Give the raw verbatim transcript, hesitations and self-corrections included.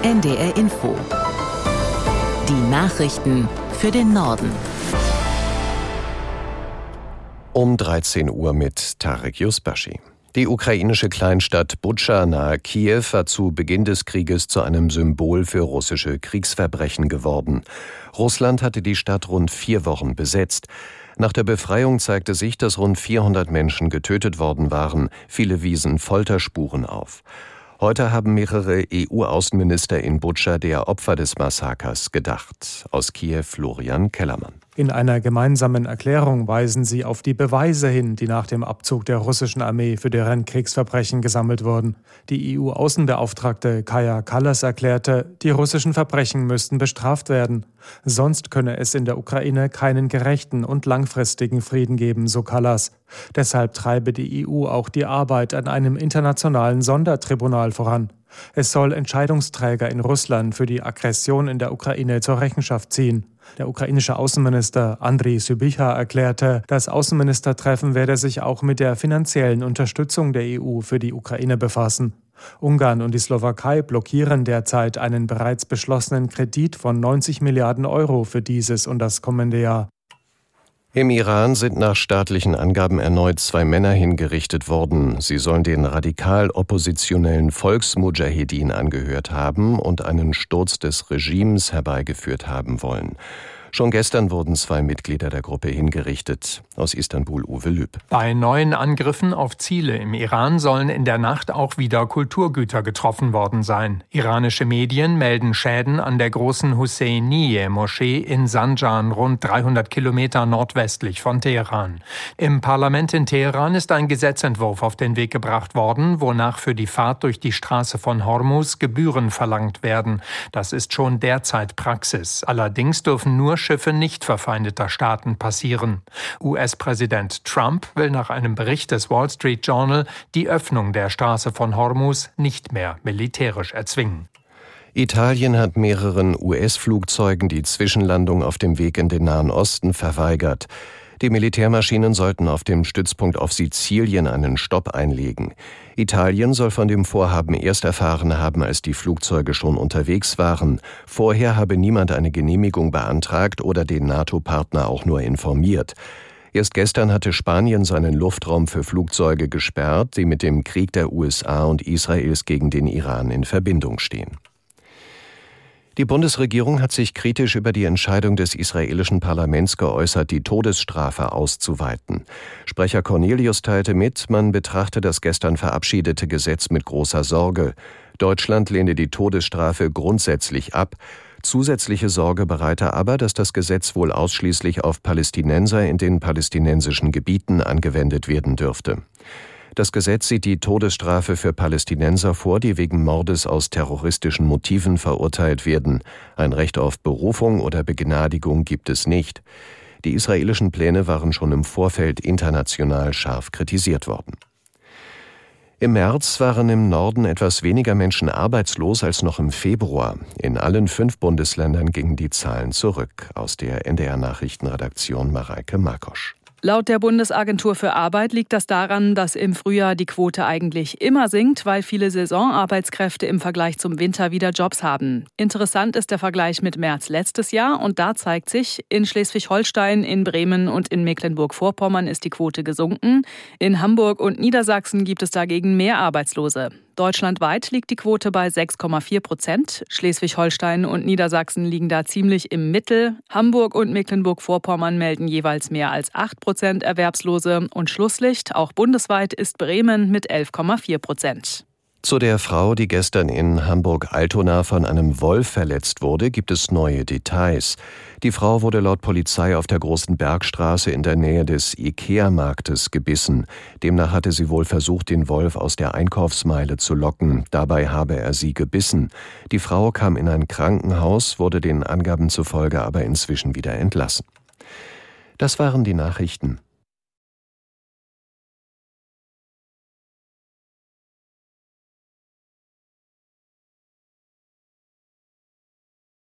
N D R Info. Die Nachrichten für den Norden. Um dreizehn Uhr mit Tarek Yusbashi. Die ukrainische Kleinstadt Butscha nahe Kiew war zu Beginn des Krieges zu einem Symbol für russische Kriegsverbrechen geworden. Russland hatte die Stadt rund vier Wochen besetzt. Nach der Befreiung zeigte sich, dass rund vierhundert Menschen getötet worden waren. Viele wiesen Folterspuren auf. Heute haben mehrere E U-Außenminister in Butscha der Opfer des Massakers gedacht. Aus Kiew Florian Kellermann. In einer gemeinsamen Erklärung weisen sie auf die Beweise hin, die nach dem Abzug der russischen Armee für deren Kriegsverbrechen gesammelt wurden. Die E U-Außenbeauftragte Kaja Kallas erklärte, die russischen Verbrechen müssten bestraft werden. Sonst könne es in der Ukraine keinen gerechten und langfristigen Frieden geben, so Kallas. Deshalb treibe die E U auch die Arbeit an einem internationalen Sondertribunal voran. Es soll Entscheidungsträger in Russland für die Aggression in der Ukraine zur Rechenschaft ziehen. Der ukrainische Außenminister Andriy Sybiha erklärte, das Außenministertreffen werde sich auch mit der finanziellen Unterstützung der E U für die Ukraine befassen. Ungarn und die Slowakei blockieren derzeit einen bereits beschlossenen Kredit von neunzig Milliarden Euro für dieses und das kommende Jahr. Im Iran sind nach staatlichen Angaben erneut zwei Männer hingerichtet worden. Sie sollen den radikal oppositionellen Volksmudschahedin angehört haben und einen Sturz des Regimes herbeigeführt haben wollen. Schon gestern wurden zwei Mitglieder der Gruppe hingerichtet. Aus Istanbul Uwe Lüb. Bei neuen Angriffen auf Ziele im Iran sollen in der Nacht auch wieder Kulturgüter getroffen worden sein. Iranische Medien melden Schäden an der großen Husseiniye-Moschee in Sanjan, rund dreihundert Kilometer nordwestlich von Teheran. Im Parlament in Teheran ist ein Gesetzentwurf auf den Weg gebracht worden, wonach für die Fahrt durch die Straße von Hormuz Gebühren verlangt werden. Das ist schon derzeit Praxis. Allerdings dürfen nur Schiffe nicht verfeindeter Staaten passieren. U S-Präsident Trump will nach einem Bericht des Wall Street Journal die Öffnung der Straße von Hormuz nicht mehr militärisch erzwingen. Italien hat mehreren U S-Flugzeugen die Zwischenlandung auf dem Weg in den Nahen Osten verweigert. Die Militärmaschinen sollten auf dem Stützpunkt auf Sizilien einen Stopp einlegen. Italien soll von dem Vorhaben erst erfahren haben, als die Flugzeuge schon unterwegs waren. Vorher habe niemand eine Genehmigung beantragt oder den NATO-Partner auch nur informiert. Erst gestern hatte Spanien seinen Luftraum für Flugzeuge gesperrt, die mit dem Krieg der U S A und Israels gegen den Iran in Verbindung stehen. Die Bundesregierung hat sich kritisch über die Entscheidung des israelischen Parlaments geäußert, die Todesstrafe auszuweiten. Sprecher Cornelius teilte mit, man betrachte das gestern verabschiedete Gesetz mit großer Sorge. Deutschland lehne die Todesstrafe grundsätzlich ab. Zusätzliche Sorge bereite aber, dass das Gesetz wohl ausschließlich auf Palästinenser in den palästinensischen Gebieten angewendet werden dürfte. Das Gesetz sieht die Todesstrafe für Palästinenser vor, die wegen Mordes aus terroristischen Motiven verurteilt werden. Ein Recht auf Berufung oder Begnadigung gibt es nicht. Die israelischen Pläne waren schon im Vorfeld international scharf kritisiert worden. Im März waren im Norden etwas weniger Menschen arbeitslos als noch im Februar. In allen fünf Bundesländern gingen die Zahlen zurück. Aus der N D R-Nachrichtenredaktion Mareike Markosch. Laut der Bundesagentur für Arbeit liegt das daran, dass im Frühjahr die Quote eigentlich immer sinkt, weil viele Saisonarbeitskräfte im Vergleich zum Winter wieder Jobs haben. Interessant ist der Vergleich mit März letztes Jahr und da zeigt sich, in Schleswig-Holstein, in Bremen und in Mecklenburg-Vorpommern ist die Quote gesunken. In Hamburg und Niedersachsen gibt es dagegen mehr Arbeitslose. Deutschlandweit liegt die Quote bei sechs Komma vier Prozent. Schleswig-Holstein und Niedersachsen liegen da ziemlich im Mittel. Hamburg und Mecklenburg-Vorpommern melden jeweils mehr als acht Prozent Erwerbslose. Und Schlusslicht, auch bundesweit, ist Bremen mit elf Komma vier Prozent. Zu der Frau, die gestern in Hamburg-Altona von einem Wolf verletzt wurde, gibt es neue Details. Die Frau wurde laut Polizei auf der Großen Bergstraße in der Nähe des Ikea-Marktes gebissen. Demnach hatte sie wohl versucht, den Wolf aus der Einkaufsmeile zu locken. Dabei habe er sie gebissen. Die Frau kam in ein Krankenhaus, wurde den Angaben zufolge aber inzwischen wieder entlassen. Das waren die Nachrichten.